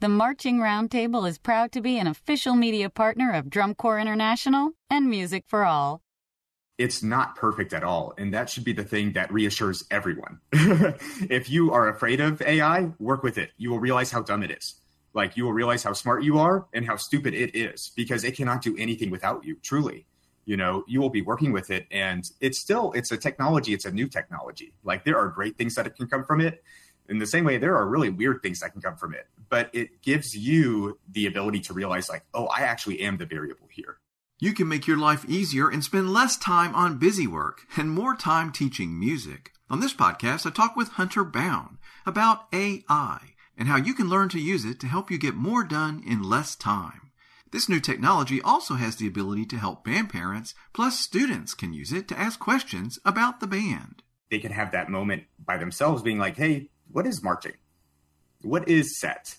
The Marching Roundtable is proud to be an official media partner of Drum Corps International and Music for All. It's not perfect at all, and that should be the thing that reassures everyone. If you are afraid of AI, work with it. You will realize how dumb it is. Like, you will realize how smart you are and how stupid it is, because it cannot do anything without you, truly. You know, you will be working with it, and it's a technology. It's a new technology. Like, there are great things that can come from it. In the same way, there are really weird things that can come from it. But it gives you the ability to realize, like, oh, I actually am the variable here. You can make your life easier and spend less time on busy work and more time teaching music. On this podcast, I talk with Hunter Bound about AI and how you can learn to use it to help you get more done in less time. This new technology also has the ability to help band parents, plus students can use it to ask questions about the band. They can have that moment by themselves being like, hey, what is marching? What is set?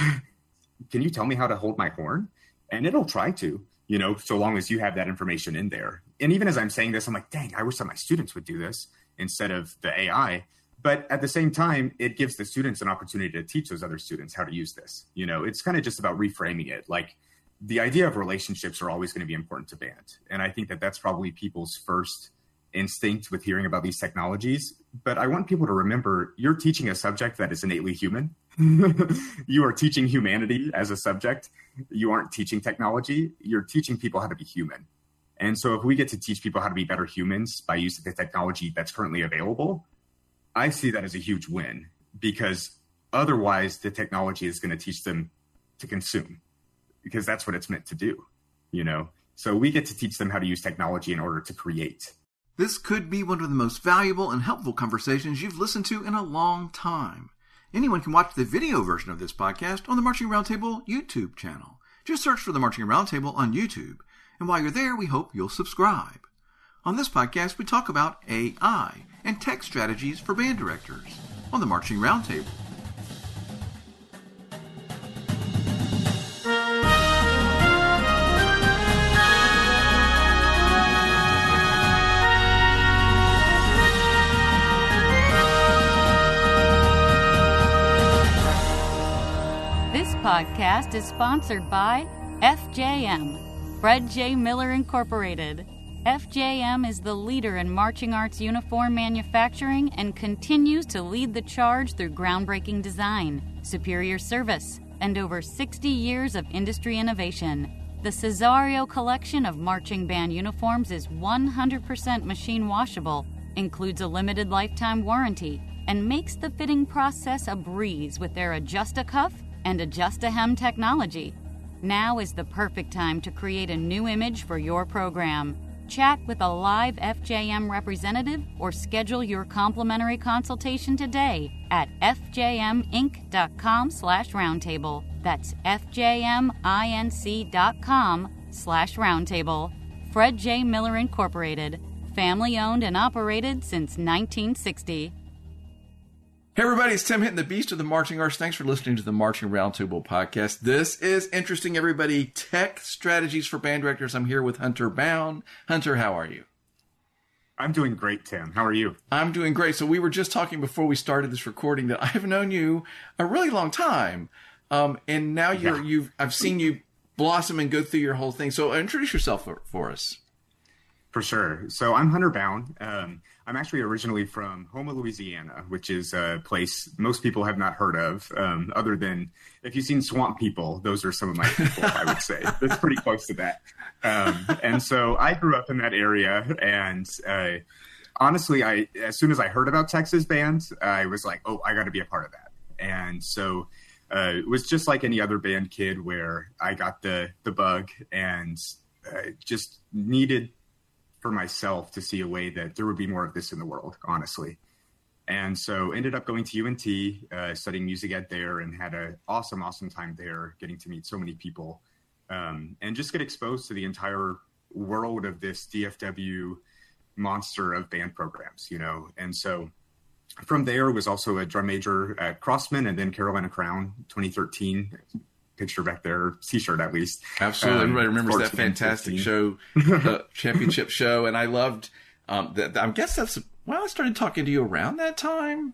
Can you tell me how to hold my horn? And it'll try to. You know, so long as you have that information in there. And even as I'm saying this, I'm like, dang, I wish that my students would do this instead of the AI. But at the same time, it gives the students an opportunity to teach those other students how to use this. You know, it's kind of just about reframing it. Like, the idea of relationships are always going to be important to band. And I think that that's probably people's first instinct with hearing about these technologies. But I want people to remember, you're teaching a subject that is innately human. You are teaching humanity as a subject. You aren't teaching technology. You're teaching people how to be human. And so if we get to teach people how to be better humans by using the technology that's currently available, I see that as a huge win, because otherwise the technology is going to teach them to consume, because that's what it's meant to do, you know? So we get to teach them how to use technology in order to create. This could be one of the most valuable and helpful conversations you've listened to in a long time. Anyone can watch the video version of this podcast on the Marching Roundtable YouTube channel. Just search for the Marching Roundtable on YouTube. And while you're there, we hope you'll subscribe. On this podcast, we talk about AI and tech strategies for band directors on the Marching Roundtable. Podcast is sponsored by FJM, Fred J. Miller Incorporated. FJM is the leader in marching arts uniform manufacturing and continues to lead the charge through groundbreaking design, superior service, and over 60 years of industry innovation. The Cesario collection of marching band uniforms is 100% machine washable, includes a limited lifetime warranty, and makes the fitting process a breeze with their Adjust-A-Cuff and Adjust-A-Hem technology. Now is the perfect time to create a new image for your program. Chat with a live FJM representative or schedule your complimentary consultation today at fjminc.com/roundtable. That's fjminc.com/roundtable. Fred J. Miller Incorporated, family owned and operated since 1960. Hey everybody, it's Tim hitting the beast of the marching arts. Thanks for listening to the Marching Roundtable podcast. This is interesting, everybody. Tech strategies for band directors. I'm here with Hunter Bound. Hunter, how are you? I'm doing great, Tim. How are you? I'm doing great. So we were just talking before we started this recording that I've known you a really long time. And now I've seen you blossom and go through your whole thing. So introduce yourself for us. For sure. So I'm Hunter Bound. I'm actually originally from Houma, Louisiana, which is a place most people have not heard of, other than if you've seen Swamp People, those are some of my people, I would say. It's pretty close to that. And so I grew up in that area, and honestly, as soon as I heard about Texas bands, I was like, oh, I got to be a part of that. And so it was just like any other band kid where I got the bug and just needed for myself to see a way that there would be more of this in the world, honestly. And so ended up going to UNT, studying music ed there, and had an awesome time there, getting to meet so many people, and just get exposed to the entire world of this DFW monster of band programs, you know. And so from there was also a drum major at Crossman and then Carolina Crown, 2013. Picture back there, T-shirt at least. Absolutely. Everybody remembers that fantastic show, the championship show. And I loved that. I guess I started talking to you around that time.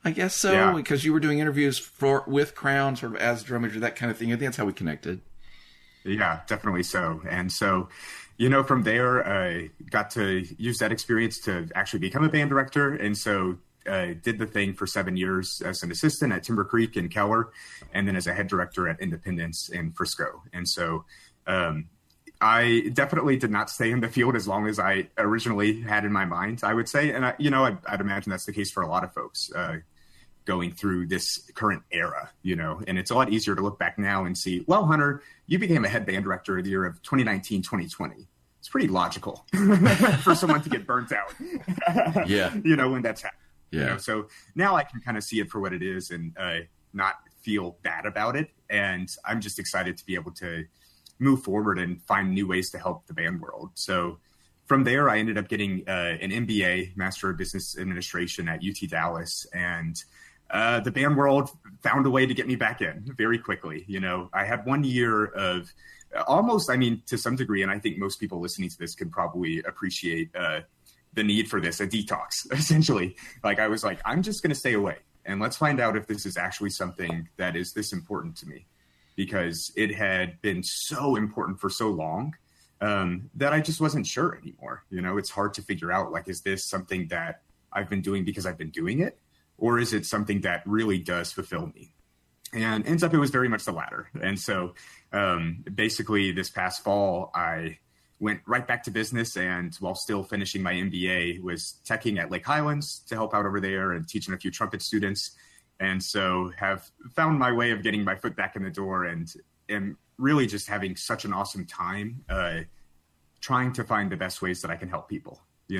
I guess so, because you were doing interviews with Crown, sort of as drum major, that kind of thing. I think that's how we connected. Yeah, definitely so. And so, from there, I got to use that experience to actually become a band director. And so did the thing for 7 years as an assistant at Timber Creek in Keller, and then as a head director at Independence in Frisco. And so I definitely did not stay in the field as long as I originally had in my mind, I would say. And, I'd imagine that's the case for a lot of folks going through this current era, and it's a lot easier to look back now and see, well, Hunter, you became a head band director the year of 2019, 2020. It's pretty logical for someone to get burnt out, when that's happening. Yeah. So now I can kind of see it for what it is and not feel bad about it. And I'm just excited to be able to move forward and find new ways to help the band world. So from there, I ended up getting an MBA, Master of Business Administration at UT Dallas. And the band world found a way to get me back in very quickly. I had 1 year of almost, to some degree, and I think most people listening to this could probably appreciate the need for this, a detox, essentially. Like, I was like, I'm just going to stay away and let's find out if this is actually something that is this important to me, because it had been so important for so long that I just wasn't sure anymore. It's hard to figure out, like, is this something that I've been doing because I've been doing it? Or is it something that really does fulfill me? And ends up it was very much the latter. And so basically this past fall, I went right back to business, and while still finishing my MBA, was teching at Lake Highlands to help out over there and teaching a few trumpet students. And so have found my way of getting my foot back in the door, and am really just having such an awesome time trying to find the best ways that I can help people.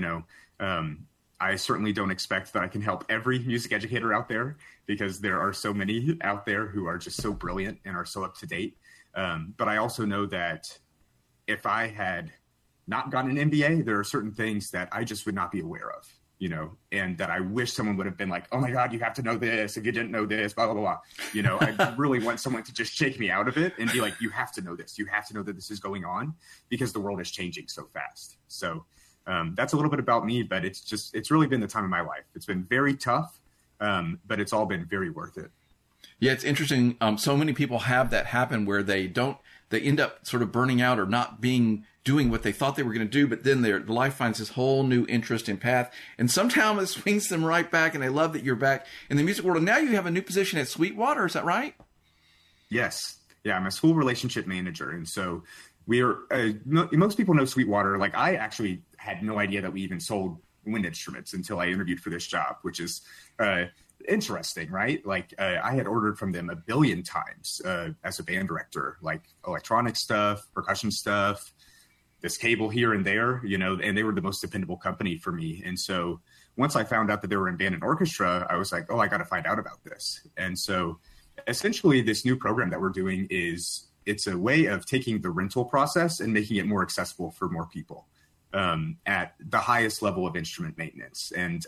I certainly don't expect that I can help every music educator out there, because there are so many out there who are just so brilliant and are so up to date. But I also know that if I had not gotten an MBA, there are certain things that I just would not be aware of, and that I wish someone would have been like, oh my God, you have to know this. If you didn't know this, blah, blah, blah. I really want someone to just shake me out of it and be like, you have to know this. You have to know that this is going on, because the world is changing so fast. So that's a little bit about me, but it's really been the time of my life. It's been very tough, but it's all been very worth it. Yeah, it's interesting. So many people have that happen where they end up sort of burning out or not doing what they thought they were going to do, but then their life finds this whole new interest and path, and sometimes it swings them right back, and they love that you're back in the music world. And now you have a new position at Sweetwater, is that right? Yes. Yeah, I'm a school relationship manager, and so we are. Most people know Sweetwater. Like, I actually had no idea that we even sold wind instruments until I interviewed for this job, which is interesting, right? Like, I had ordered from them 1 billion times as a band director, like electronic stuff, percussion stuff, this cable here and there, and they were the most dependable company for me. And so once I found out that they were in band and orchestra, I was like, oh, I got to find out about this. And so essentially this new program that we're doing it's a way of taking the rental process and making it more accessible for more people at the highest level of instrument maintenance and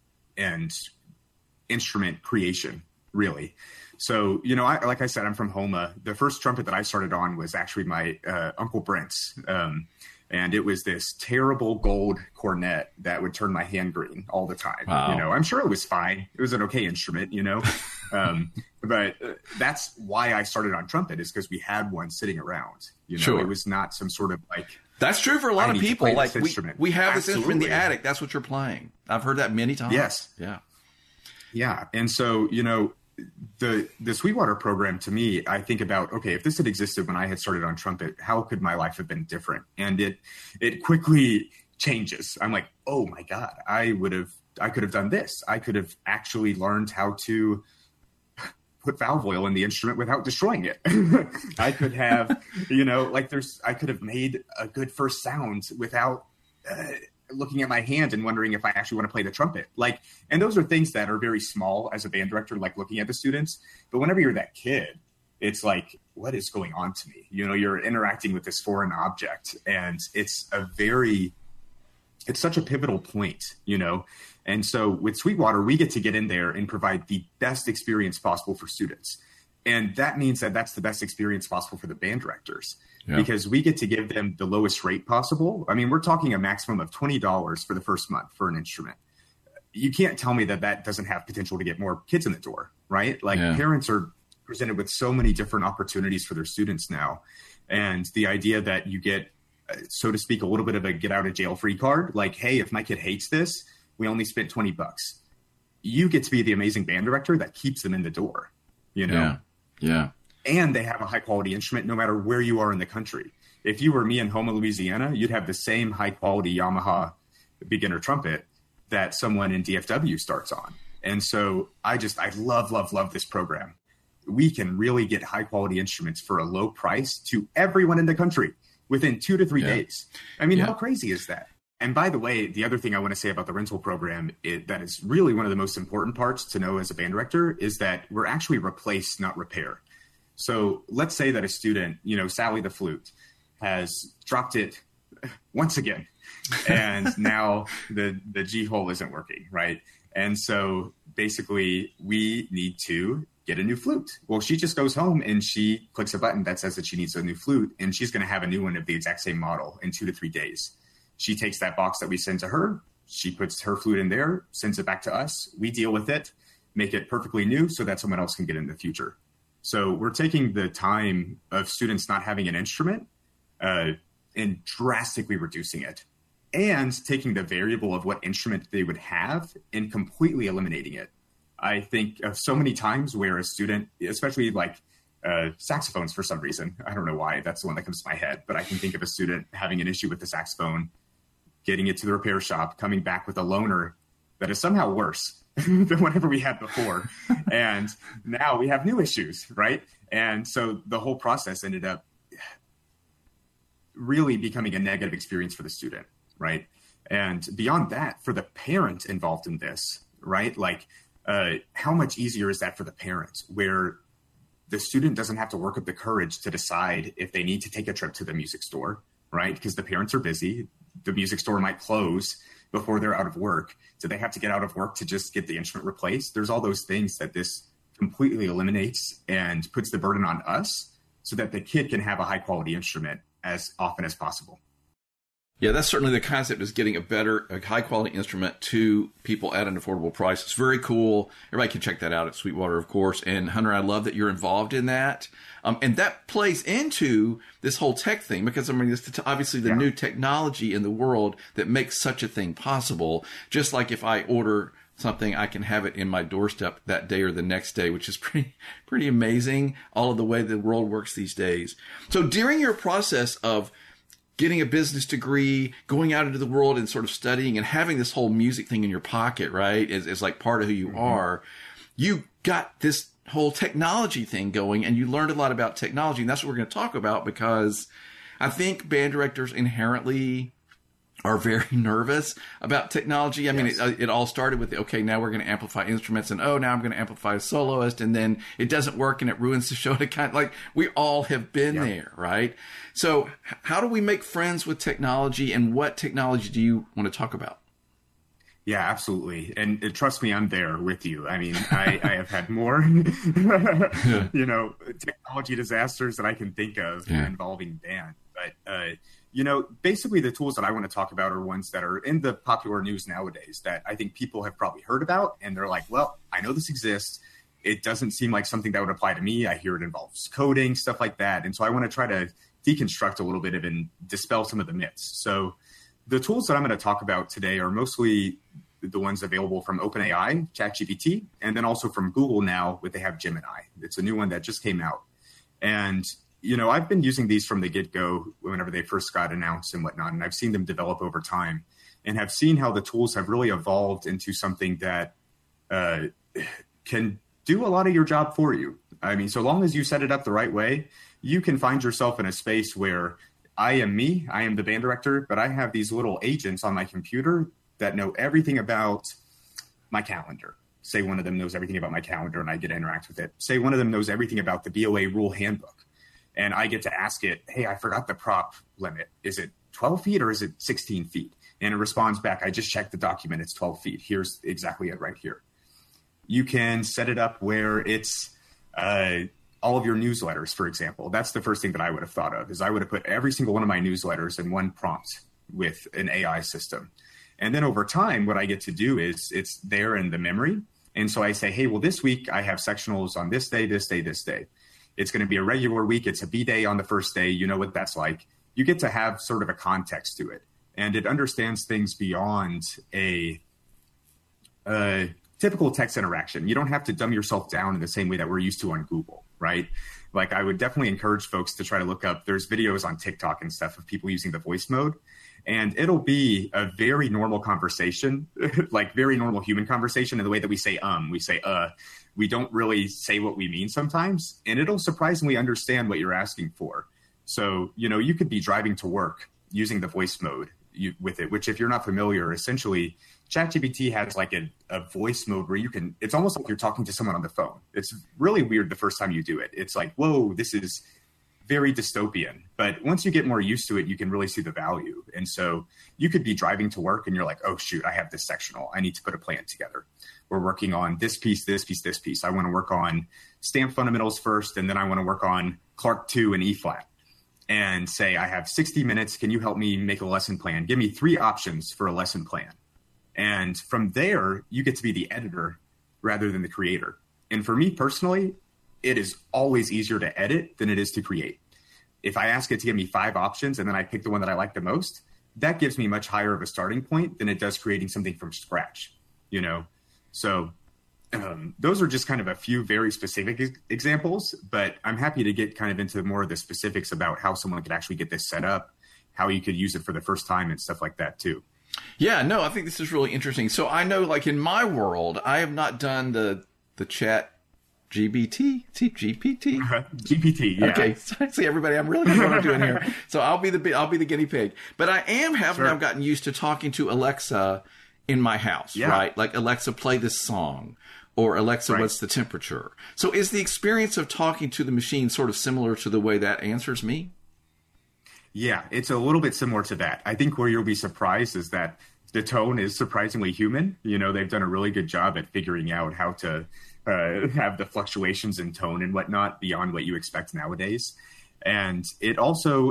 instrument creation, really. So, like I said, I'm from Houma. The first trumpet that I started on was actually my Uncle Brent's. And it was this terrible gold cornet that would turn my hand green all the time. Wow. I'm sure it was fine. It was an okay instrument, but that's why I started on trumpet, is because we had one sitting around. Sure. It was not some sort of like. That's true for a lot of people. Like we have this Absolutely. instrument in the attic. That's what you're playing. I've heard that many times. Yes. Yeah. Yeah. And so, the Sweetwater program, to me, I think about, okay, if this had existed when I had started on trumpet, how could my life have been different? And it quickly changes. I'm like, oh my God, I could have done this. I could have actually learned how to put valve oil in the instrument without destroying it. I could have, I could have made a good first sound without looking at my hand and wondering if I actually want to play the trumpet. And those are things that are very small as a band director, like looking at the students. But whenever you're that kid, it's like, what is going on to me? You're interacting with this foreign object, and it's such a pivotal point, And so with Sweetwater, we get in there and provide the best experience possible for students. And that means that that's the best experience possible for the band directors, because we get to give them the lowest rate possible. I mean, we're talking a maximum of $20 for the first month for an instrument. you can't tell me that doesn't have potential to get more kids in the door, right? Like parents are presented with so many different opportunities for their students now. And the idea that you get, so to speak, a little bit of a get out of jail free card, like, hey, if my kid hates this, we only spent $20. You get to be the amazing band director that keeps them in the door, you know? Yeah. And they have a high quality instrument no matter where you are in the country. If you were me in Houma, Louisiana, you'd have the same high quality Yamaha beginner trumpet that someone in DFW starts on. And so I love this program. We can really get high quality instruments for a low price to everyone in the country within 2 to 3 days. I mean, how crazy is that? And by the way, the other thing I want to say about the rental program that is really one of the most important parts to know as a band director is that we're actually replace, not repair. So let's say that a student, Sally the flute, has dropped it once again, and now the G hole isn't working, right? And so basically we need to get a new flute. Well, she just goes home and she clicks a button that says that she needs a new flute, and she's going to have a new one of the exact same model in 2 to 3 days. She takes that box that we send to her, she puts her flute in there, sends it back to us. We deal with it, make it perfectly new so that someone else can get it in the future. So we're taking the time of students not having an instrument and drastically reducing it, and taking the variable of what instrument they would have and completely eliminating it. I think of so many times where a student, especially like saxophones for some reason, I don't know why, that's the one that comes to my head, but I can think of a student having an issue with the saxophone, getting it to the repair shop, coming back with a loaner that is somehow worse than whatever we had before. And now we have new issues, right? And so the whole process ended up really becoming a negative experience for the student, right? And beyond that, for the parent involved in this, right? Like, how much easier is that for the parent, where the student doesn't have to work up the courage to decide if they need to take a trip to the music store, right? Because the parents are busy. The music store might close before they're out of work. Do they have to get out of work to just get the instrument replaced? There's all those things that this completely eliminates and puts the burden on us so that the kid can have a high quality instrument as often as possible. Yeah, that's certainly the concept, is getting a high-quality instrument to people at an affordable price. It's very cool. Everybody can check that out at Sweetwater, of course. And Hunter, I love that you're involved in that. And that plays into this whole tech thing, because, I mean, it's obviously the new technology in the world that makes such a thing possible. Just like if I order something, I can have it in my doorstep that day or the next day, which is pretty amazing, all of the way the world works these days. So during your process of getting a business degree, going out into the world and sort of studying and having this whole music thing in your pocket, right, is like part of who you are, you got this whole technology thing going, and you learned a lot about technology. And that's what we're going to talk about, because I think band directors inherently are very nervous about technology. I mean, it all started with, okay, now we're going to amplify instruments, and now I'm going to amplify a soloist, and then it doesn't work and it ruins the show. To kind of, like, we all have been there, right? So how do we make friends with technology, and what technology do you want to talk about? Yeah, absolutely. And trust me, I'm there with you. I mean, I have had more, technology disasters that I can think of involving band. But, basically the tools that I want to talk about are ones that are in the popular news nowadays that I think people have probably heard about. And they're like, well, I know this exists. It doesn't seem like something that would apply to me. I hear it involves coding, stuff like that. And so I want to try to deconstruct a little bit of and dispel some of the myths. So the tools that I'm going to talk about today are mostly the ones available from OpenAI, ChatGPT, and then also from Google now, they have Gemini. It's a new one that just came out. And I've been using these from the get-go whenever they first got announced and whatnot, and I've seen them develop over time and have seen how the tools have really evolved into something that can do a lot of your job for you. I mean, so long as you set it up the right way, you can find yourself in a space where I am the band director, but I have these little agents on my computer that know everything about my calendar. Say one of them knows everything about my calendar and I get to interact with it. Say one of them knows everything about the BOA rule handbook. And I get to ask it, hey, I forgot the prop limit. Is it 12 feet or is it 16 feet? And it responds back, I just checked the document. It's 12 feet. Here's exactly it right here. You can set it up where it's all of your newsletters, for example. That's the first thing that I would have thought of, is I would have put every single one of my newsletters in one prompt with an AI system. And then over time, what I get to do is it's there in the memory. And so I say, hey, well, this week I have sectionals on this day, this day, this day. It's going to be a regular week. It's a B day on the first day. You know what that's like. You get to have sort of a context to it. And it understands things beyond a typical text interaction. You don't have to dumb yourself down in the same way that we're used to on Google, right? Like I would definitely encourage folks to try to look up, there's videos on TikTok and stuff of people using the voice mode. And it'll be a very normal conversation, like very normal human conversation in the way that we say, we say, we don't really say what we mean sometimes. And it'll surprisingly understand what you're asking for. So, you know, you could be driving to work using the voice mode with it, which if you're not familiar, essentially ChatGPT has like a voice mode where you can, it's almost like you're talking to someone on the phone. It's really weird the first time you do it. It's like, whoa, this is very dystopian. But once you get more used to it, you can really see the value. And so you could be driving to work and you're like, oh, shoot, I have this sectional. I need to put a plan together. We're working on this piece, this piece, this piece. I want to work on stamp fundamentals first, and then I want to work on Clark 2 and E flat. And say, I have 60 minutes. Can you help me make a lesson plan? Give me 3 options for a lesson plan. And from there, you get to be the editor rather than the creator. And for me personally, it is always easier to edit than it is to create. If I ask it to give me 5 options and then I pick the one that I like the most, that gives me much higher of a starting point than it does creating something from scratch, you know? So those are just kind of a few very specific examples, but I'm happy to get kind of into more of the specifics about how someone could actually get this set up, how you could use it for the first time and stuff like that too. Yeah, no, I think this is really interesting. So I know, like in my world, I have not done the chat GPT. Yeah. Okay, see everybody, I'm really good at what I'm doing here. So I'll be the guinea pig. But I am having now gotten used to talking to Alexa in my house, right? Like Alexa, play this song, or Alexa, what's the temperature? So is the experience of talking to the machine sort of similar to the way that answers me? Yeah, it's a little bit similar to that. I think where you'll be surprised is that the tone is surprisingly human. You know, they've done a really good job at figuring out how to have the fluctuations in tone and whatnot beyond what you expect nowadays. And it also,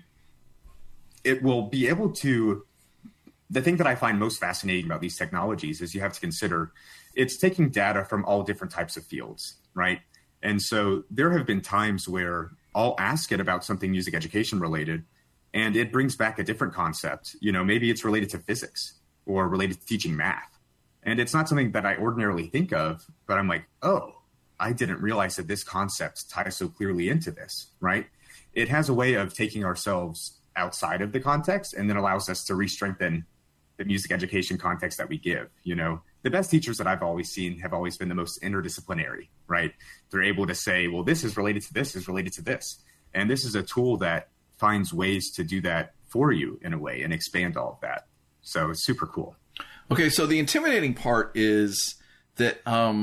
it will be able to, the thing that I find most fascinating about these technologies is you have to consider it's taking data from all different types of fields, right? And so there have been times where I'll ask it about something music education related, and it brings back a different concept. You know, maybe it's related to physics or related to teaching math. And it's not something that I ordinarily think of, but I'm like, oh, I didn't realize that this concept ties so clearly into this, right? It has a way of taking ourselves outside of the context and then allows us to re-strengthen the music education context that we give. You know, the best teachers that I've always seen have always been the most interdisciplinary, right? They're able to say, well, this is related to this, is related to this. And this is a tool that finds ways to do that for you in a way and expand all of that. So it's super cool. Okay, so the intimidating part is that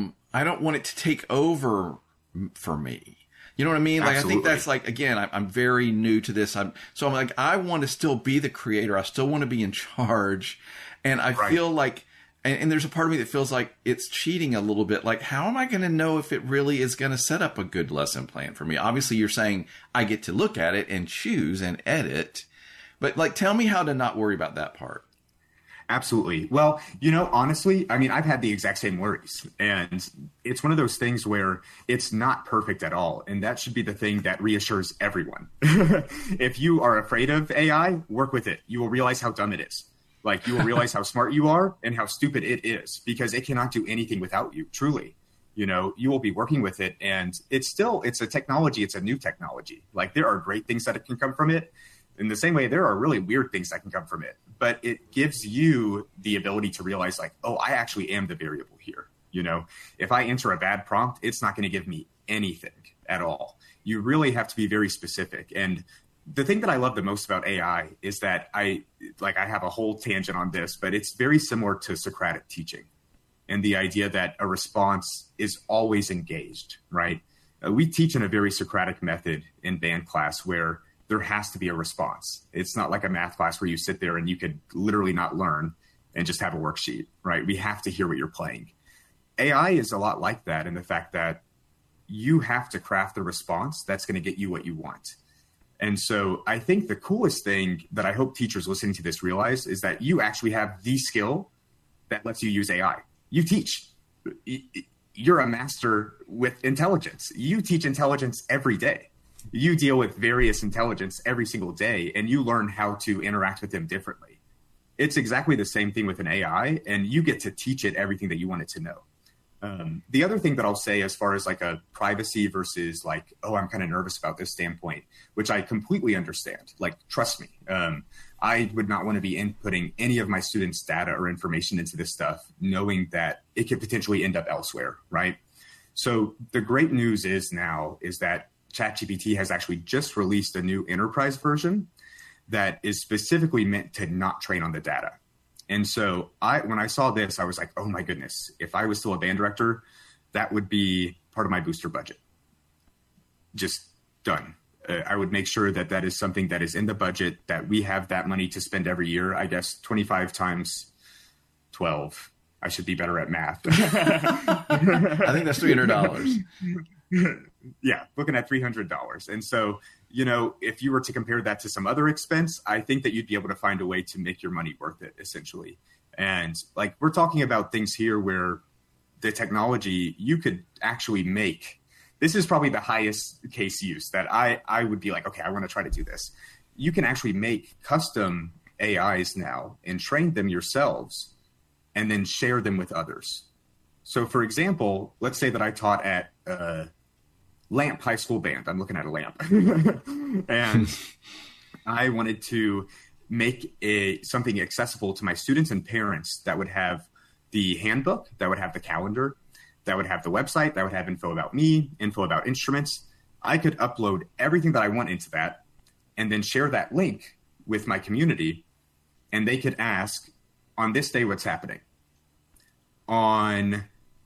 I don't want it to take over for me. You know what I mean? Like, absolutely. I think that's like, again, I'm very new to this. I'm like, I want to still be the creator. I still want to be in charge. And I feel like, and there's a part of me that feels like it's cheating a little bit. Like, how am I going to know if it really is going to set up a good lesson plan for me? Obviously, you're saying I get to look at it and choose and edit. But like, tell me how to not worry about that part. Absolutely. Well, you know, honestly, I mean, I've had the exact same worries, and it's one of those things where it's not perfect at all. And that should be the thing that reassures everyone. If you are afraid of AI, work with it. You will realize how dumb it is. Like, you will realize how smart you are and how stupid it is, because it cannot do anything without you. Truly, you know, you will be working with it, and it's a technology. It's a new technology. Like, there are great things that can come from it. In the same way, there are really weird things that can come from it, but it gives you the ability to realize, like, oh, I actually am the variable here. You know, if I enter a bad prompt, it's not going to give me anything at all. You really have to be very specific. And the thing that I love the most about AI is that I have a whole tangent on this, but it's very similar to Socratic teaching and the idea that a response is always engaged, right? We teach in a very Socratic method in band class where there has to be a response. It's not like a math class where you sit there and you could literally not learn and just have a worksheet, right? We have to hear what you're playing. AI is a lot like that, in the fact that you have to craft the response that's going to get you what you want. And so I think the coolest thing that I hope teachers listening to this realize is that you actually have the skill that lets you use AI. You teach. You're a master with intelligence. You teach intelligence every day. You deal with various intelligence every single day, and you learn how to interact with them differently. It's exactly the same thing with an AI, and you get to teach it everything that you want it to know. The other thing that I'll say as far as like a privacy versus like, oh, I'm kind of nervous about this standpoint, which I completely understand. Like, trust me, I would not want to be inputting any of my students' data or information into this stuff, knowing that it could potentially end up elsewhere, right? So the great news is that ChatGPT has actually just released a new enterprise version that is specifically meant to not train on the data. And so when I saw this, I was like, oh my goodness, if I was still a band director, that would be part of my booster budget. Just done. I would make sure that that is something that is in the budget, that we have that money to spend every year. I guess 25 times 12. I should be better at math. I think that's $300. Yeah, looking at $300. And so, if you were to compare that to some other expense, I think that you'd be able to find a way to make your money worth it, essentially. And like, we're talking about things here where the technology you could actually make. This is probably the highest case use that I would be like, okay, I want to try to do this. You can actually make custom AIs now and train them yourselves and then share them with others. So for example, let's say that I taught at Lamp High School Band. I'm looking at a lamp. And I wanted to make something accessible to my students and parents that would have the handbook, that would have the calendar, that would have the website, that would have info about me, info about instruments. I could upload everything that I want into that and then share that link with my community. And they could ask, on this day, what's happening? On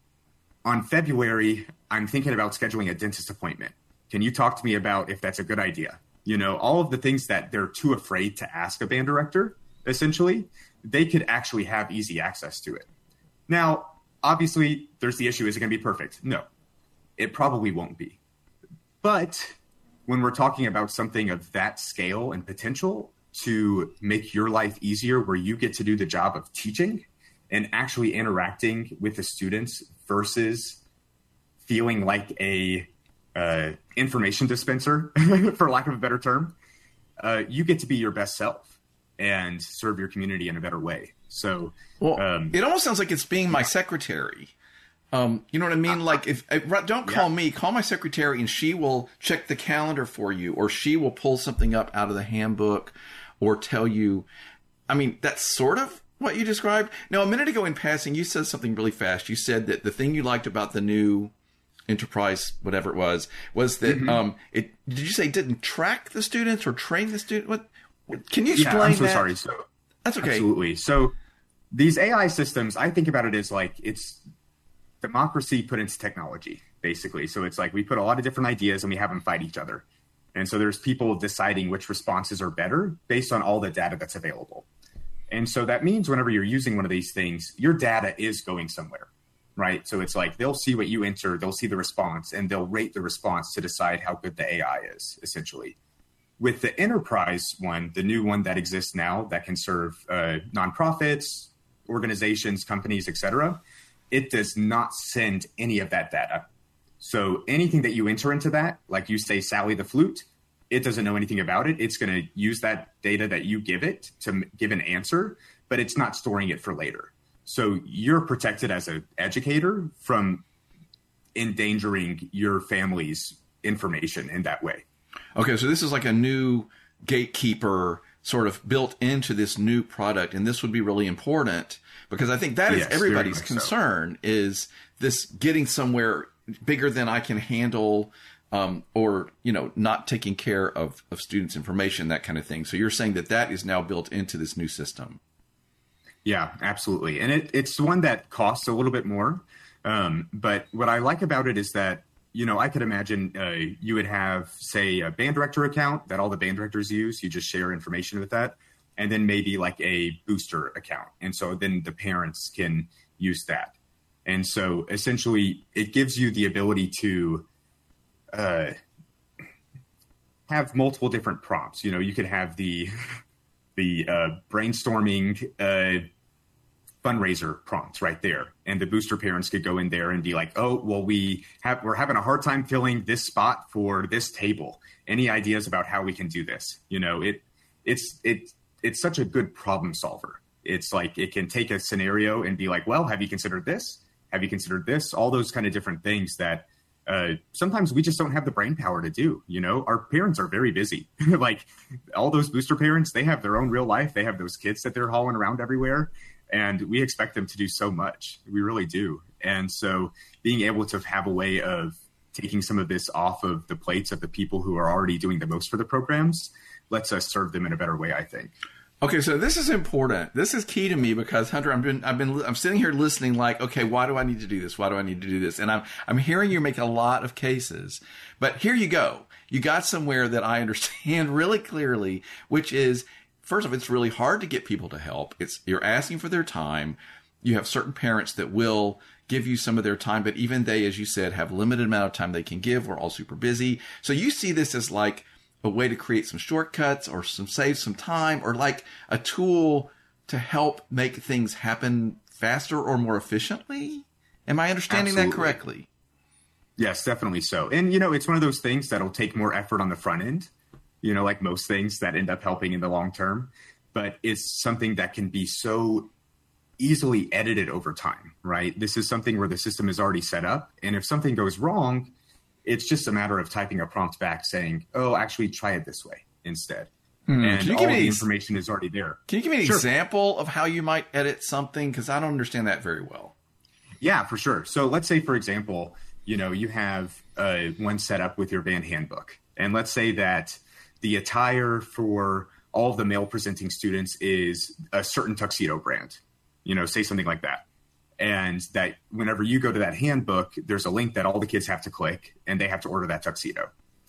February, I'm thinking about scheduling a dentist appointment. Can you talk to me about if that's a good idea? All of the things that they're too afraid to ask a band director, essentially, they could actually have easy access to it. Now, obviously, there's the issue, is it going to be perfect? No, it probably won't be. But when we're talking about something of that scale and potential to make your life easier, where you get to do the job of teaching and actually interacting with the students versus feeling like a information dispenser, for lack of a better term, you get to be your best self and serve your community in a better way. So, it almost sounds like it's being my secretary. You know what I mean? Like, don't call me, call my secretary, and she will check the calendar for you, or she will pull something up out of the handbook, or tell you. I mean, that's sort of what you described. Now, a minute ago in passing, you said something really fast. You said that the thing you liked about the new enterprise, whatever it was that did you say it didn't track the students or train the student? What can you explain I'm so that? sorry. So that's okay. Absolutely. So these AI systems, I think about it as like it's democracy put into technology, basically. So it's like we put a lot of different ideas and we have them fight each other. And so there's people deciding which responses are better based on all the data that's available. And so that means whenever you're using one of these things, your data is going somewhere, right? So it's like they'll see what you enter, they'll see the response, and they'll rate the response to decide how good the AI is, essentially. With the enterprise one, the new one that exists now that can serve nonprofits, organizations, companies, etc., it does not send any of that data. So anything that you enter into that, like you say, Sally the flute, it doesn't know anything about it. It's going to use that data that you give it to give an answer, but it's not storing it for later. So you're protected as an educator from endangering your family's information in that way. Okay, so this is like a new gatekeeper sort of built into this new product, and this would be really important because I think that is everybody's concern is this getting somewhere bigger than I can handle, or, not taking care of students' information, that kind of thing. So you're saying that is now built into this new system. Yeah, absolutely. And it's one that costs a little bit more. But what I like about it is that, I could imagine you would have, say, a band director account that all the band directors use. You just share information with that. And then maybe like a booster account. And so then the parents can use that. And so essentially it gives you the ability to have have multiple different prompts. You know, you could have the brainstorming fundraiser prompt right there, and the booster parents could go in there and be like, oh, well, we're having a hard time filling this spot for this table. Any ideas about how we can do this? You know, it's such a good problem solver. It's like it can take a scenario and be like, well, have you considered this? Have you considered this? All those kind of different things that sometimes we just don't have the brain power to do. You know, our parents are very busy. Like all those booster parents, they have their own real life. They have those kids that they're hauling around everywhere. And we expect them to do so much. We really do. And so being able to have a way of taking some of this off of the plates of the people who are already doing the most for the programs lets us serve them in a better way, I think. Okay, so this is important. This is key to me because, Hunter, I'm sitting here listening like, okay, why do I need to do this? Why do I need to do this? And I'm hearing you make a lot of cases. But here you go. You got somewhere that I understand really clearly, which is, first of all, it's really hard to get people to help. You're asking for their time. You have certain parents that will give you some of their time, but even they, as you said, have limited amount of time they can give. We're all super busy. So you see this as like a way to create some shortcuts or save some time, or like a tool to help make things happen faster or more efficiently? Am I understanding that correctly? Yes, definitely so. And, you know, it's one of those things that'll take more effort on the front end, you know, like most things that end up helping in the long term. But it's something that can be so easily edited over time, right? This is something where the system is already set up. And if something goes wrong, it's just a matter of typing a prompt back saying, oh, actually try it this way instead. And all the information is already there. Can you give me an example of how you might edit something? Because I don't understand that very well. Yeah, for sure. So let's say, for example, you know, you have one set up with your band handbook. And let's say that the attire for all of the male presenting students is a certain tuxedo brand, you know, say something like that. And that whenever you go to that handbook, there's a link that all the kids have to click and they have to order that tuxedo.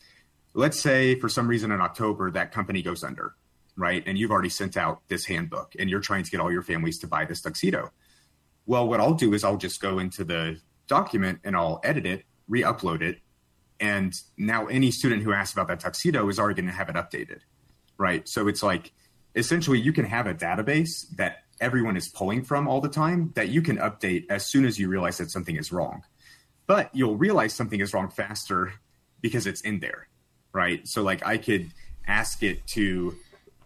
Let's say for some reason in October, that company goes under, right? And you've already sent out this handbook and you're trying to get all your families to buy this tuxedo. Well, what I'll do is I'll just go into the document and I'll edit it, re-upload it. And now any student who asks about that tuxedo is already going to have it updated, right? So it's like, essentially you can have a database that everyone is pulling from all the time that you can update as soon as you realize that something is wrong. But you'll realize something is wrong faster because it's in there, right? So like I could ask it to,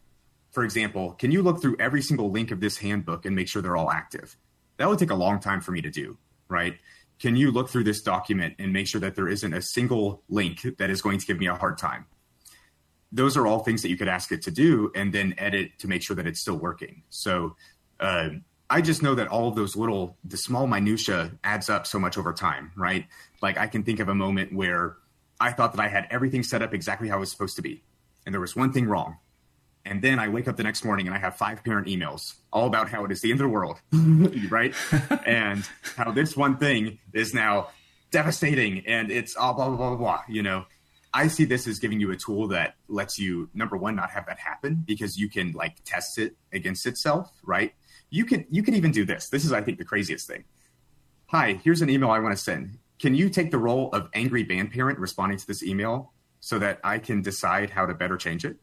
for example, can you look through every single link of this handbook and make sure they're all active? That would take a long time for me to do, right? Can you look through this document and make sure that there isn't a single link that is going to give me a hard time? Those are all things that you could ask it to do and then edit to make sure that it's still working. So I just know that all of those the small minutia adds up so much over time, right? Like I can think of a moment where I thought that I had everything set up exactly how it was supposed to be. And there was one thing wrong. And then I wake up the next morning and I have 5 parent emails all about how it is the end of the world, right? And how this one thing is now devastating and it's all blah, blah, blah, blah, blah, you know. I see this as giving you a tool that lets you, number one, not have that happen because you can like test it against itself, right? You can even do this. This is, I think, the craziest thing. Hi, here's an email I want to send. Can you take the role of angry band parent responding to this email so that I can decide how to better change it?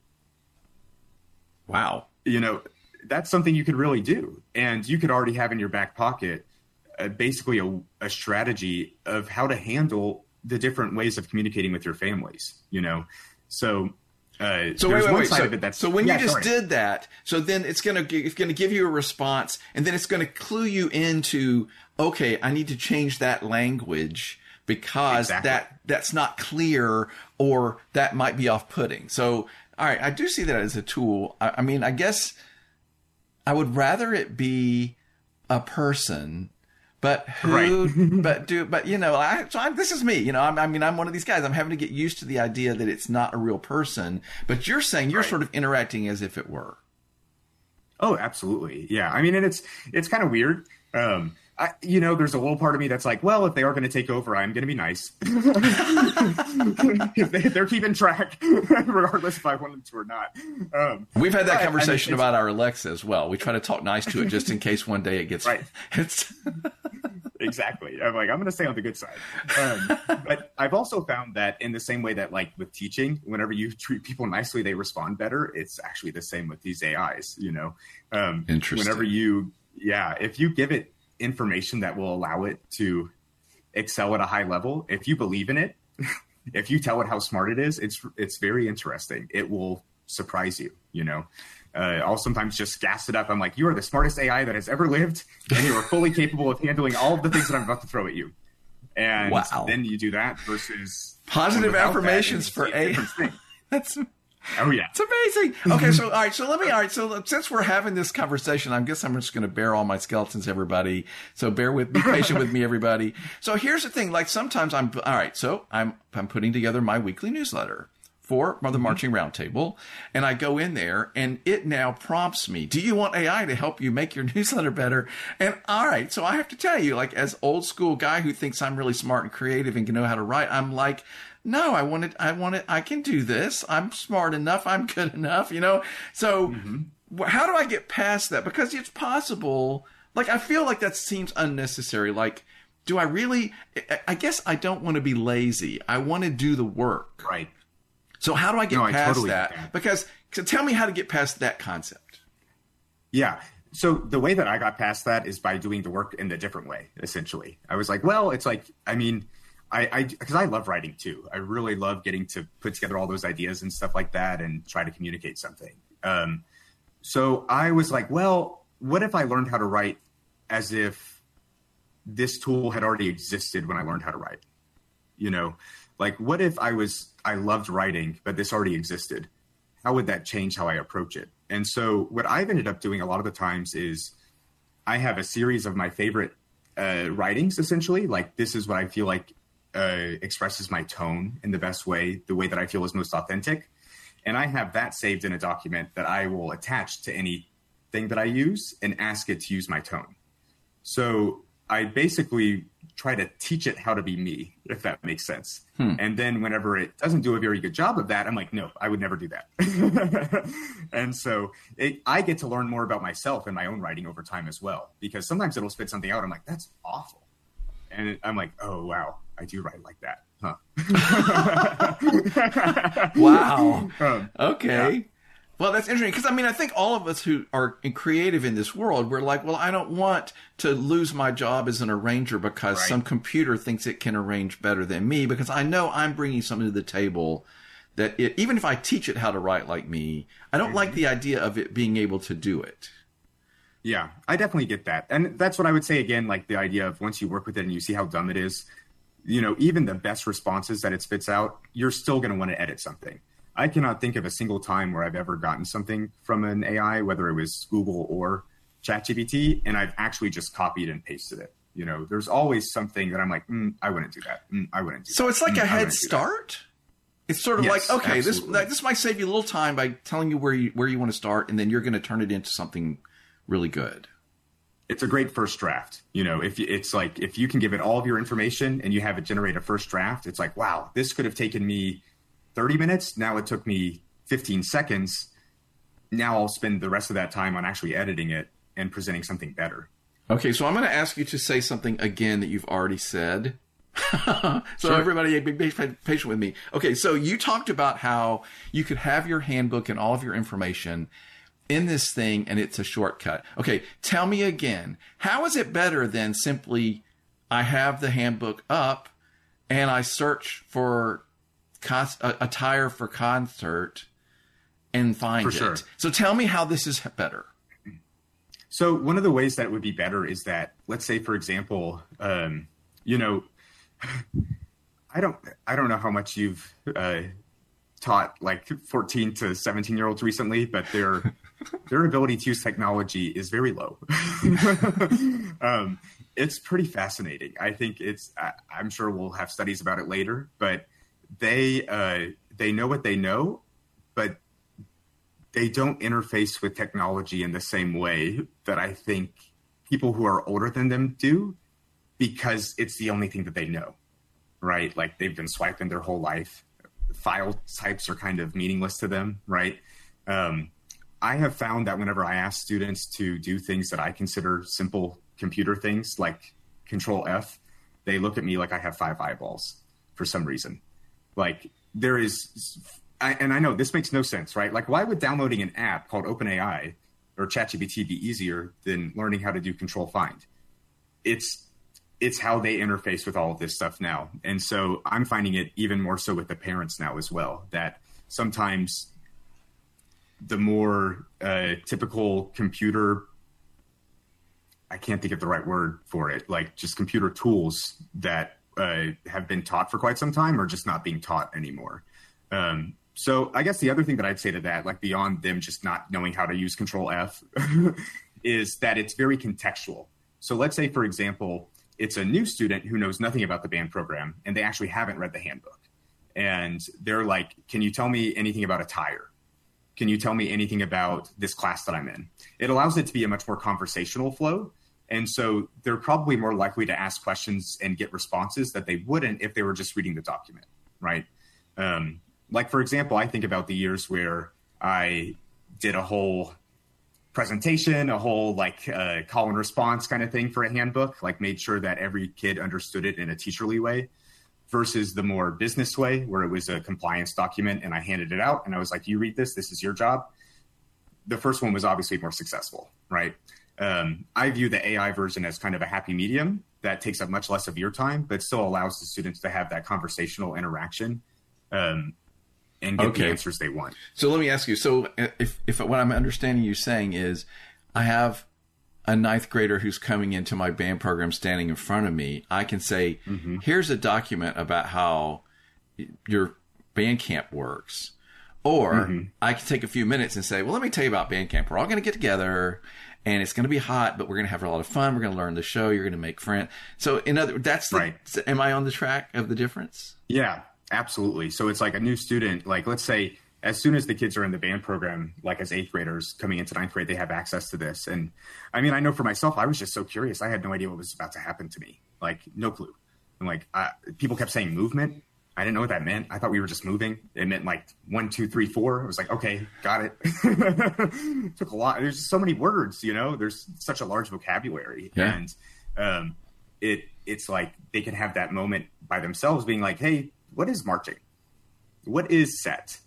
Wow. You know, that's something you could really do. And you could already have in your back pocket basically a strategy of how to handle the different ways of communicating with your families, you know? So wait. So when you just did that, so then it's going to give you a response, and then it's going to clue you into, okay, I need to change that language because that's not clear, or that might be off-putting. So, all right, I do see that as a tool. I mean, I guess I would rather it be a person. But you know, this is me, you know, I'm one of these guys. I'm having to get used to the idea that it's not a real person, but you're saying you're sort of interacting as if it were. Oh, absolutely. Yeah. I mean, and it's kind of weird. You know, there's a little part of me that's like, well, if they are going to take over, I'm going to be nice. If they're keeping track, regardless if I want them to or not. We've had that conversation about our Alexa as well. We try to talk nice to it just in case one day it gets... Right. Exactly. I'm like, I'm going to stay on the good side. But I've also found that in the same way that like with teaching, whenever you treat people nicely, they respond better. It's actually the same with these AIs, Interesting. Whenever if you give it information that will allow it to excel at a high level, if you believe in it, if you tell it how smart it is, it's very interesting. It will surprise you, I'll sometimes just gas it up. I'm like, you are the smartest AI that has ever lived, and you are fully capable of handling all of the things that I'm about to throw at you. And then you do that versus positive affirmations for AI. That's oh yeah, it's amazing. Okay, so since we're having this conversation, I guess I'm just going to bare all my skeletons, everybody. So be patient with me, everybody. So here's the thing: like sometimes I'm putting together my weekly newsletter for the Marching Roundtable, and I go in there, and it now prompts me, do you want AI to help you make your newsletter better? And all right, so I have to tell you, like as old school guy who thinks I'm really smart and creative and can know how to write, I'm like, no, I can do this. I'm smart enough. I'm good enough, So how do I get past that? Because it's possible. Like, I feel like that seems unnecessary. Like, do I really, I guess I don't want to be lazy. I want to do the work. Right. So how do I get past totally that? Because tell me how to get past that concept. Yeah. So the way that I got past that is by doing the work in a different way, essentially. I was like, well, it's like, I mean, because I love writing too. I really love getting to put together all those ideas and stuff like that and try to communicate something. So I was like, well, what if I learned how to write as if this tool had already existed when I learned how to write? Like, what if I loved writing, but this already existed? How would that change how I approach it? And so what I've ended up doing a lot of the times is I have a series of my favorite writings, essentially. Like, this is what I feel like expresses my tone in the best way, the way that I feel is most authentic. And I have that saved in a document that I will attach to anything that I use and ask it to use my tone. So I basically try to teach it how to be me, if that makes sense. And then whenever it doesn't do a very good job of that, I'm like, no, I would never do that. And so I get to learn more about myself and my own writing over time as well, because sometimes it'll spit something out. I'm like, that's awful. And I'm like, oh, wow, I do write like that. Huh. Wow. Okay. Yeah. Well, that's interesting because, I think all of us who are creative in this world, we're like, well, I don't want to lose my job as an arranger because some computer thinks it can arrange better than me, because I know I'm bringing something to the table that even if I teach it how to write like me, I don't like the idea of it being able to do it. Yeah, I definitely get that. And that's what I would say again, like the idea of once you work with it and you see how dumb it is, even the best responses that it spits out, you're still going to want to edit something. I cannot think of a single time where I've ever gotten something from an AI, whether it was Google or ChatGPT, and I've actually just copied and pasted it. There's always something that I'm like, I wouldn't do that. I wouldn't do that. So it's like a head start? It's sort of like, okay, this might save you a little time by telling you where you want to start, and then you're going to turn it into something really good. It's a great first draft. If you can give it all of your information and you have it generate a first draft, it's like, wow, this could have taken me 30 minutes. Now it took me 15 seconds. Now I'll spend the rest of that time on actually editing it and presenting something better. Okay, so I'm going to ask you to say something again that you've already said. Everybody be patient with me. Okay, so you talked about how you could have your handbook and all of your information in this thing and it's a shortcut. Okay, tell me again, how is it better than simply I have the handbook up and I search for attire for concert and find it? So tell me how this is better. So one of the ways that it would be better is that, let's say, for example, I don't know how much you've taught like 14 to 17-year-olds recently, but their ability to use technology is very low. It's pretty fascinating. I think I'm sure we'll have studies about it later, but they know what they know, but they don't interface with technology in the same way that I think people who are older than them do, because it's the only thing that they know, right? Like they've been swiping their whole life. File types are kind of meaningless to them, right? I have found that whenever I ask students to do things that I consider simple computer things, like Control F, they look at me like I have 5 eyeballs for some reason. Like there is, and I know this makes no sense, right? Like why would downloading an app called OpenAI or ChatGPT be easier than learning how to do Control Find? It's how they interface with all of this stuff now. And so I'm finding it even more so with the parents now as well, that sometimes the more typical computer, I can't think of the right word for it, like just computer tools that have been taught for quite some time are just not being taught anymore. So I guess the other thing that I'd say to that, like beyond them just not knowing how to use Control F, is that it's very contextual. So let's say, for example, it's a new student who knows nothing about the band program and they actually haven't read the handbook. And they're like, can you tell me anything about a tire? Can you tell me anything about this class that I'm in? It allows it to be a much more conversational flow. And so they're probably more likely to ask questions and get responses that they wouldn't if they were just reading the document, right? Like, for example, I think about the years where I did a whole presentation, a whole like call and response kind of thing for a handbook, like made sure that every kid understood it in a teacherly way, versus the more business way where it was a compliance document and I handed it out and I was like, you read this is your job. The first one was obviously more successful, right? I view the AI version as kind of a happy medium that takes up much less of your time, but still allows the students to have that conversational interaction and get the answers they want. So let me ask you, so if what I'm understanding you saying is I have a 9th grader who's coming into my band program standing in front of me, I can say, here's a document about how your band camp works. Or I can take a few minutes and say, well, let me tell you about band camp. We're all going to get together and it's going to be hot, but we're going to have a lot of fun. We're going to learn the show. You're going to make friends. So am I on the track of the difference? Yeah, absolutely. So it's like a new student, like let's say as soon as the kids are in the band program, like as 8th graders coming into 9th grade, they have access to this. And I mean, I know for myself, I was just so curious. I had no idea what was about to happen to me. Like no clue. And like people kept saying movement. I didn't know what that meant. I thought we were just moving. It meant like 1, 2, 3, 4. I was like, okay, got it. Took a lot. There's so many words, there's such a large vocabulary. Yeah. And it's like they can have that moment by themselves being like, hey, what is marching? What is set?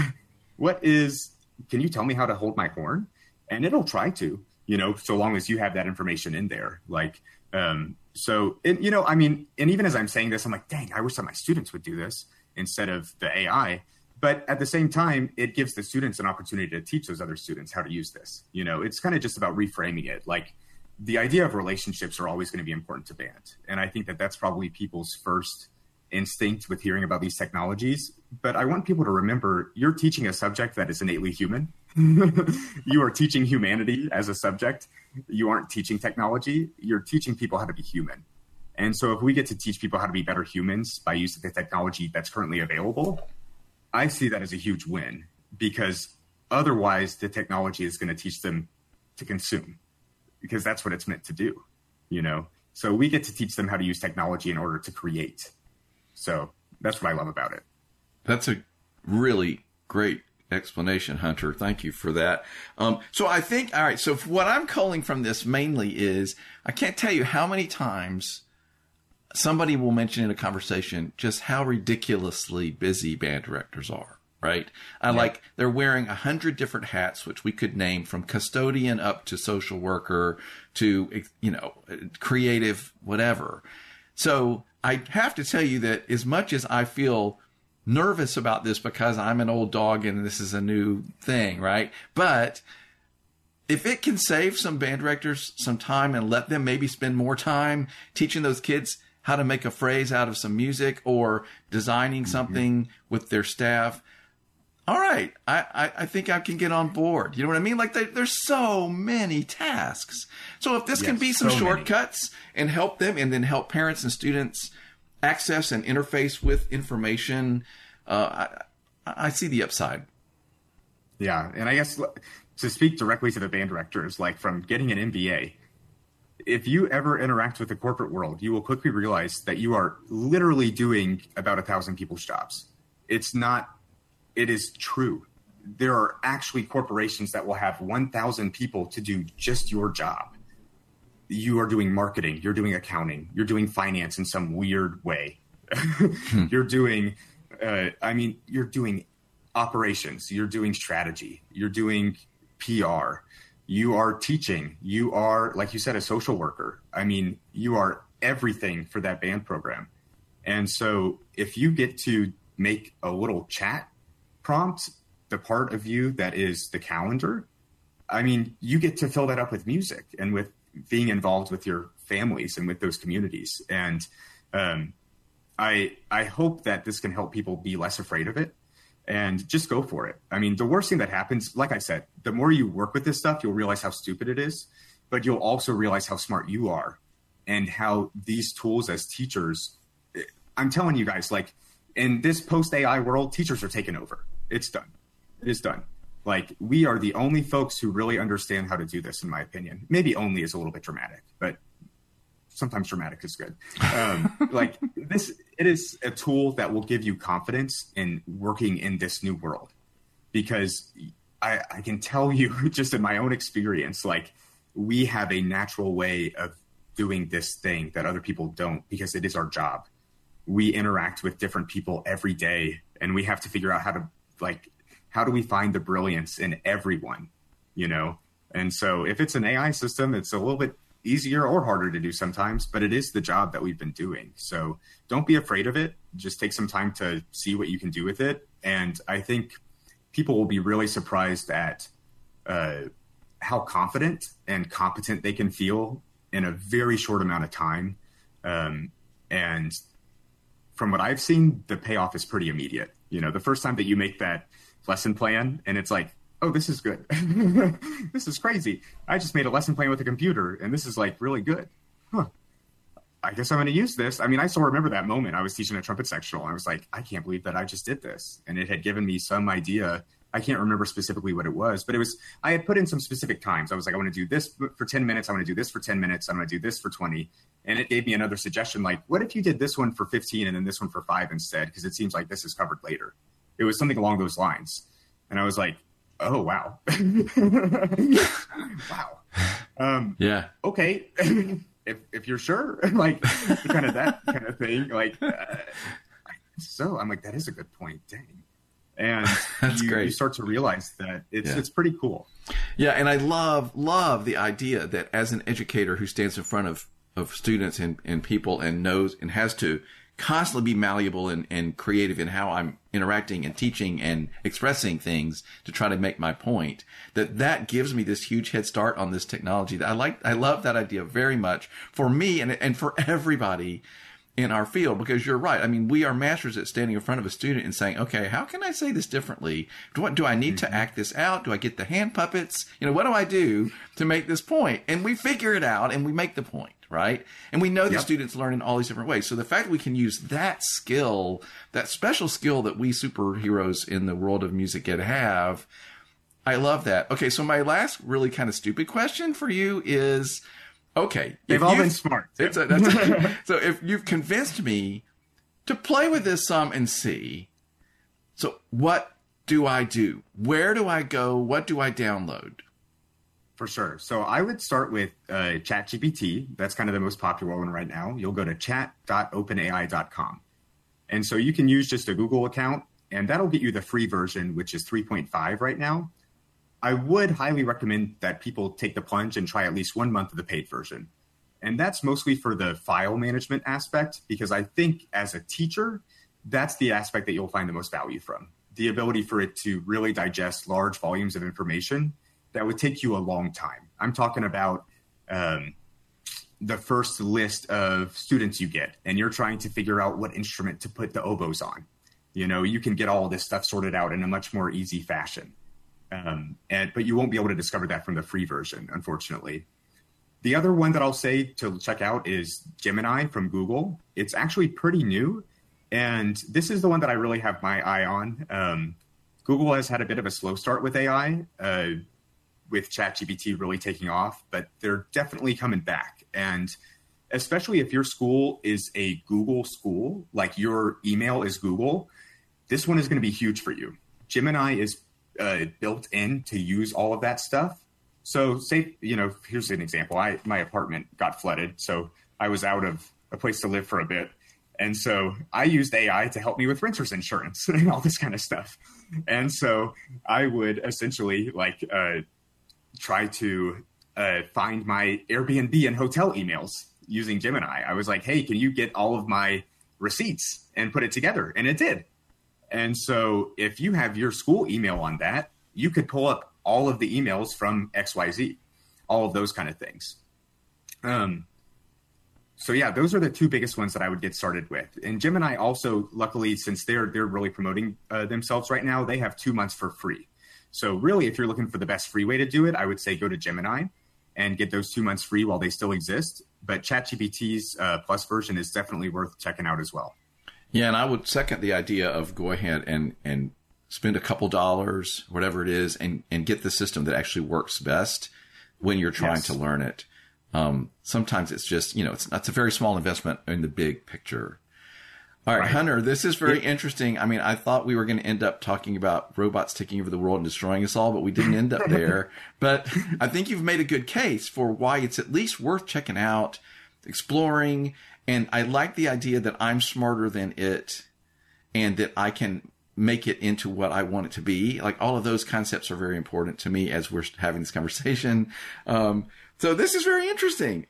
Can you tell me how to hold my horn? And it'll try to, so long as you have that information in there. Like, and even as I'm saying this, I'm like, dang, I wish that my students would do this instead of the AI. But at the same time, it gives the students an opportunity to teach those other students how to use this. It's kind of just about reframing it. Like the idea of relationships are always going to be important to band. And I think that that's probably people's first instinct with hearing about these technologies. But I want people to remember you're teaching a subject that is innately human. You are teaching humanity as a subject. You aren't teaching technology. You're teaching people how to be human. And so if we get to teach people how to be better humans by using the technology that's currently available, I see that as a huge win, because otherwise the technology is going to teach them to consume, because that's what it's meant to do, So we get to teach them how to use technology in order to create. So that's what I love about it. That's a really great explanation, Hunter. Thank you for that. So I think, all right, so what I'm culling from this mainly is I can't tell you how many times somebody will mention in a conversation just how ridiculously busy band directors are, right? Like they're wearing 100 different hats, which we could name from custodian up to social worker to, creative, whatever. So I have to tell you that as much as I feel nervous about this because I'm an old dog and this is a new thing, right? But if it can save some band directors some time and let them maybe spend more time teaching those kids how to make a phrase out of some music or designing something with their staff, all right, I think I can get on board. You know what I mean? Like there's so many tasks. So if this can be some shortcuts and help them, and then help parents and students access and interface with information, I see the upside. Yeah. And I guess to speak directly to the band directors, like from getting an MBA, if you ever interact with the corporate world, you will quickly realize that you are literally doing about 1,000 people's jobs. It is true. There are actually corporations that will have 1,000 people to do just your job. you are doing marketing, you're doing accounting, you're doing finance in some weird way. You're doing, you're doing operations, you're doing strategy, you're doing PR, you are teaching, you are, like you said, a social worker. I mean, you are everything for that band program. And so if you get to make a little chat prompt the part of you that is the calendar, I mean, you get to fill that up with music and with being involved with your families and with those communities. And I hope that this can help people be less afraid of it and just go for it. I mean, the worst thing that happens, like I said, the more you work with this stuff, you'll realize how stupid it is, but you'll also realize how smart you are and how these tools as teachers, I'm telling you guys, like in this post-AI world, teachers are taking over. It's done. It is done. Like, we are the only folks who really understand how to do this, in my opinion. Maybe only is a little bit dramatic, but sometimes dramatic is good. Like this, it is a tool that will give you confidence in working in this new world, because I can tell you just in my own experience, like we have a natural way of doing this thing that other people don't, because it is our job. We interact with different people every day, and we have to figure out how do we find the brilliance in everyone, you know? And so if it's an AI system, it's a little bit easier or harder to do sometimes, but it is the job that we've been doing. So don't be afraid of it. Just take some time to see what you can do with it. And I think people will be really surprised at how confident and competent they can feel in a very short amount of time. And from what I've seen, the payoff is pretty immediate. You know, the first time that you make that lesson plan and it's like, oh, this is good. This is crazy. I just made a lesson plan with a computer and this is like really good. Huh. I guess I'm going to use this. I mean, I still remember that moment. I was teaching a trumpet sectional. I was like, I can't believe that I just did this. And it had given me some idea. I can't remember specifically what it was, but I had put in some specific times. I was like, I want to do this for 10 minutes. I want to do this for 10 minutes. I'm going to do this for 20. And it gave me another suggestion. Like, what if you did this one for 15 and then this one for 5 instead? Because it seems like this is covered later. It was something along those lines. And I was like, oh, wow. Wow. Yeah. Okay. if you're sure, like kind of that kind of thing, like, so I'm like, that is a good point. Dang. And you start to realize that it's pretty cool. Yeah. And I love the idea that as an educator who stands in front of students and people and knows and has to constantly be malleable and creative in how I'm interacting and teaching and expressing things to try to make my point, that gives me this huge head start on this technology. I love that idea very much for me and for everybody in our field, because you're right. I mean, we are masters at standing in front of a student and saying, okay, how can I say this differently? Do I need to act this out? Do I get the hand puppets? You know, what do I do to make this point? And we figure it out and we make the point. Right. And we know the students learn in all these different ways. So the fact that we can use that skill, that special skill that we superheroes in the world of music have, I love that. Okay. So my last really kind of stupid question for you is, okay. They've all been smart. So if you've convinced me to play with this some and see, so what do I do? Where do I go? What do I download? For sure. So I would start with ChatGPT. That's kind of the most popular one right now. You'll go to chat.openai.com. And so you can use just a Google account, and that'll get you the free version, which is 3.5 right now. I would highly recommend that people take the plunge and try at least 1 month of the paid version. And that's mostly for the file management aspect, because I think as a teacher, that's the aspect that you'll find the most value from. The ability for it to really digest large volumes of information that would take you a long time. I'm talking about the first list of students you get, and you're trying to figure out what instrument to put the oboes on. You know, you can get all this stuff sorted out in a much more easy fashion. But you won't be able to discover that from the free version, unfortunately. The other one that I'll say to check out is Gemini from Google. It's actually pretty new, and this is the one that I really have my eye on. Google has had a bit of a slow start with AI, with ChatGPT really taking off, but they're definitely coming back. And especially if your school is a Google school, like your email is Google, this one is going to be huge for you. Gemini is built in to use all of that stuff. So say, here's an example. My apartment got flooded, so I was out of a place to live for a bit. And so I used AI to help me with renter's insurance and all this kind of stuff. And so I would essentially try to find my Airbnb and hotel emails using Gemini. I was like, hey, can you get all of my receipts and put it together? And it did. And so if you have your school email on that, you could pull up all of the emails from XYZ, all of those kind of things. So yeah, those are the two biggest ones that I would get started with. And Gemini also, luckily, since they're really promoting themselves right now, they have 2 months for free. So really, if you're looking for the best free way to do it, I would say go to Gemini and get those 2 months free while they still exist. But ChatGPT's Plus version is definitely worth checking out as well. Yeah, and I would second the idea of go ahead and spend a couple dollars, whatever it is, and get the system that actually works best when you're trying to learn it. Sometimes it's just, it's a very small investment in the big picture. All right, Hunter, this is very interesting. I mean, I thought we were going to end up talking about robots taking over the world and destroying us all, but we didn't end up there. But I think you've made a good case for why it's at least worth checking out, exploring. And I like the idea that I'm smarter than it and that I can make it into what I want it to be. Like, all of those concepts are very important to me as we're having this conversation. So this is very interesting.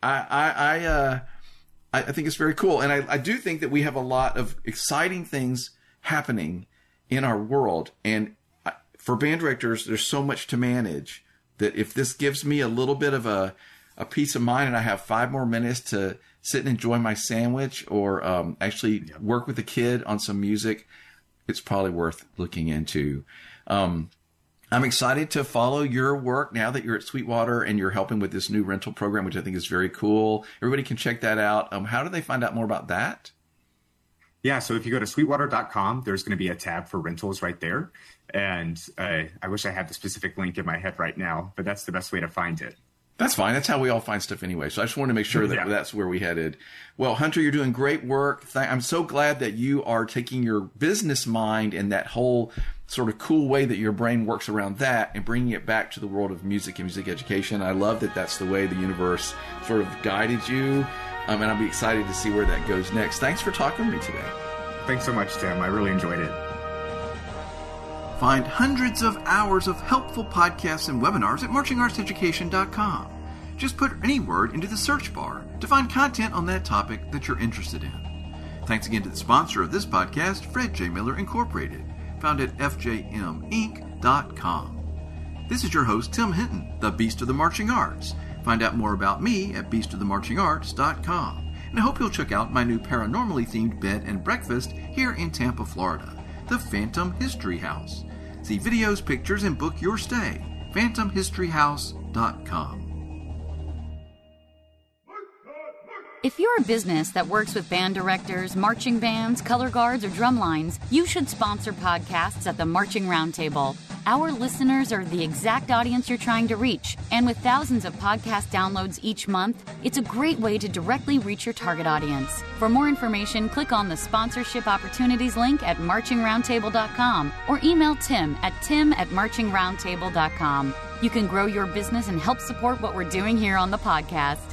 I think it's very cool. And I do think that we have a lot of exciting things happening in our world. And for band directors, there's so much to manage that if this gives me a little bit of a peace of mind and I have 5 more minutes to sit and enjoy my sandwich or actually work with a kid on some music, it's probably worth looking into. I'm excited to follow your work now that you're at Sweetwater and you're helping with this new rental program, which I think is very cool. Everybody can check that out. How do they find out more about that? Yeah, so if you go to sweetwater.com, there's going to be a tab for rentals right there. And I wish I had the specific link in my head right now, but that's the best way to find it. That's fine. That's how we all find stuff anyway. So I just wanted to make sure that that's where we headed. Well, Hunter, you're doing great work. I'm so glad that you are taking your business mind and that whole sort of cool way that your brain works around that and bringing it back to the world of music and music education. I love that that's the way the universe sort of guided you. And I'll be excited to see where that goes next. Thanks for talking to me today. Thanks so much, Tim. I really enjoyed it. Find hundreds of hours of helpful podcasts and webinars at marchingartseducation.com. Just put any word into the search bar to find content on that topic that you're interested in. Thanks again to the sponsor of this podcast, Fred J. Miller Incorporated, found at fjminc.com. This is your host, Tim Hinton, the Beast of the Marching Arts. Find out more about me at beastofthemarchingarts.com. And I hope you'll check out my new paranormally themed bed and breakfast here in Tampa, Florida, the Phantom History House. See videos, pictures, and book your stay. PhantomHistoryHouse.com. If you're a business that works with band directors, marching bands, color guards, or drum lines, you should sponsor podcasts at the Marching Roundtable. Our listeners are the exact audience you're trying to reach, and with thousands of podcast downloads each month, it's a great way to directly reach your target audience. For more information, click on the sponsorship opportunities link at marchingroundtable.com or email Tim at marchingroundtable.com. You can grow your business and help support what we're doing here on the podcast.